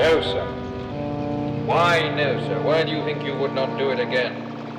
No, sir. Why no, sir? Why do you think you would not do it again?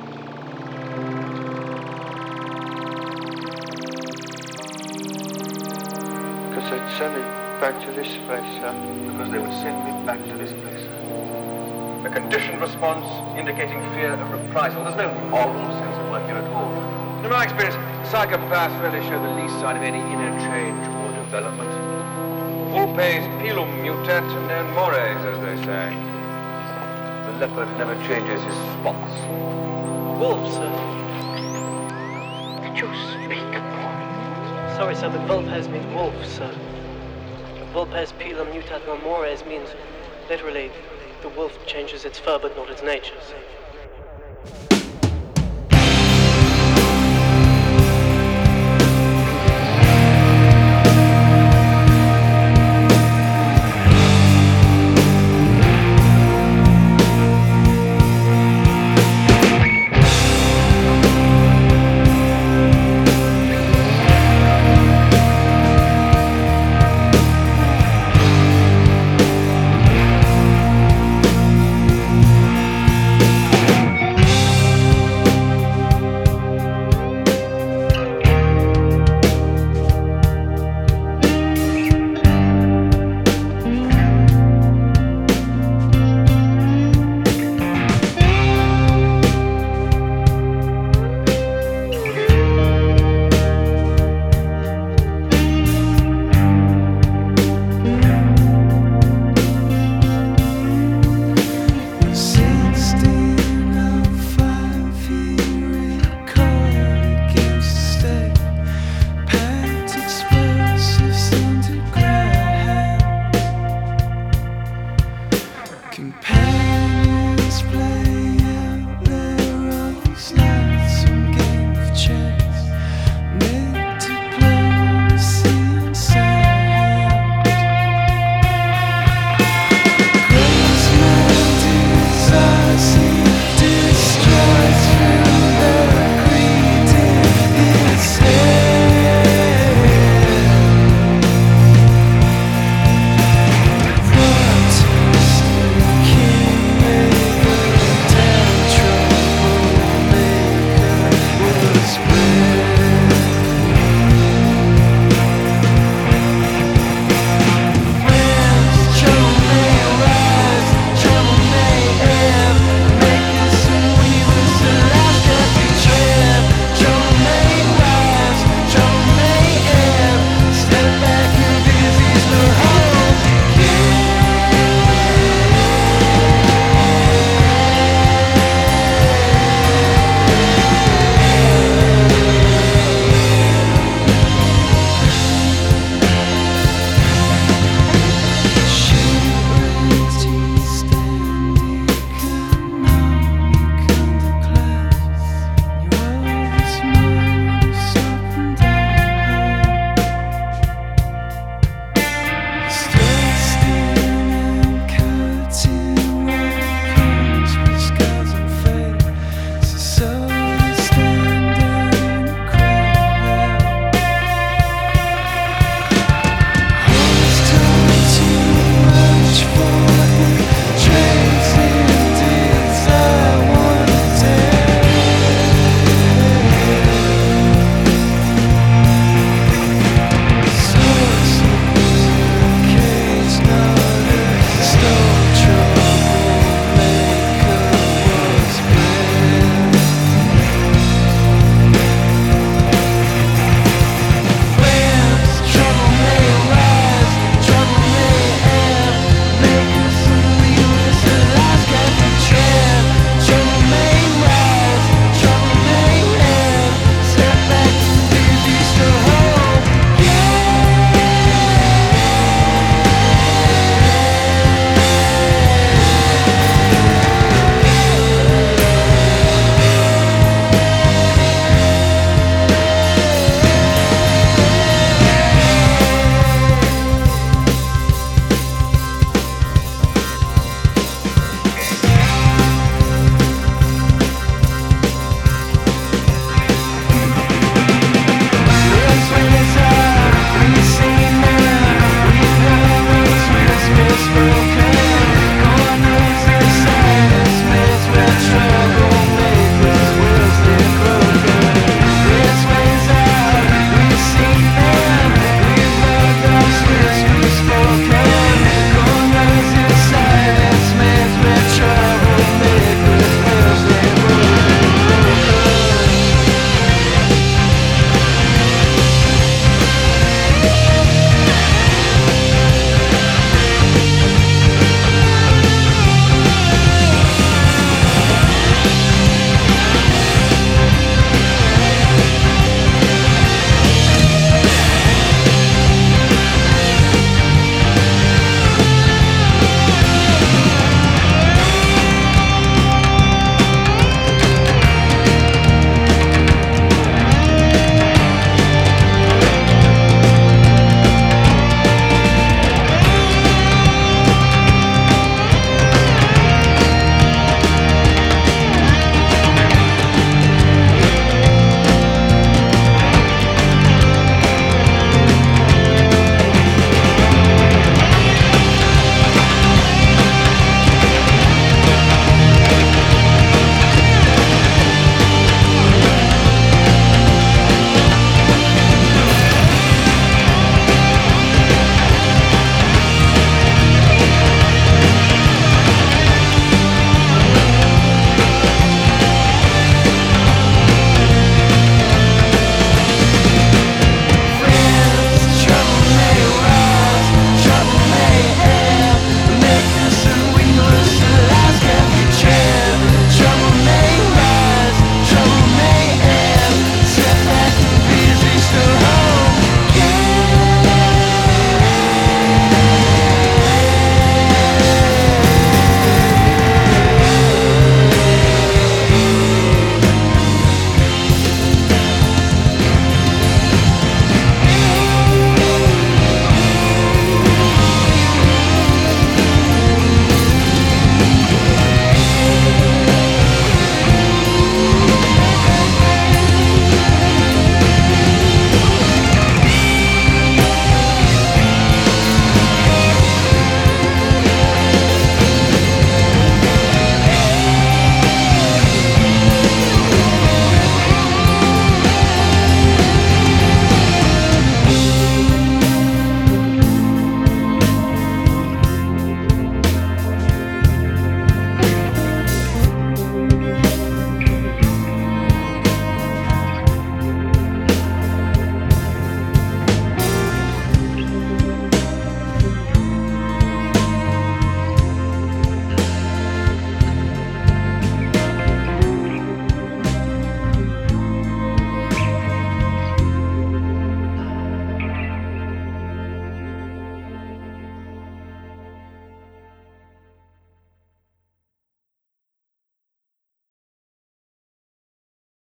Because they'd send me back to this place, sir. Because they would send me back to this place. A conditioned response indicating fear of reprisal. There's no moral sense of life here at all. In my experience, psychopaths rarely show the least sign of any inner change or development. Vulpes pilum mutat non mores, as they say. The leopard never changes his spots. Wolf, sir. Did you speak? Sorry, sir, but Vulpes mean wolf, sir. Vulpes pilum mutat non mores means literally the wolf changes its fur but not its nature, sir.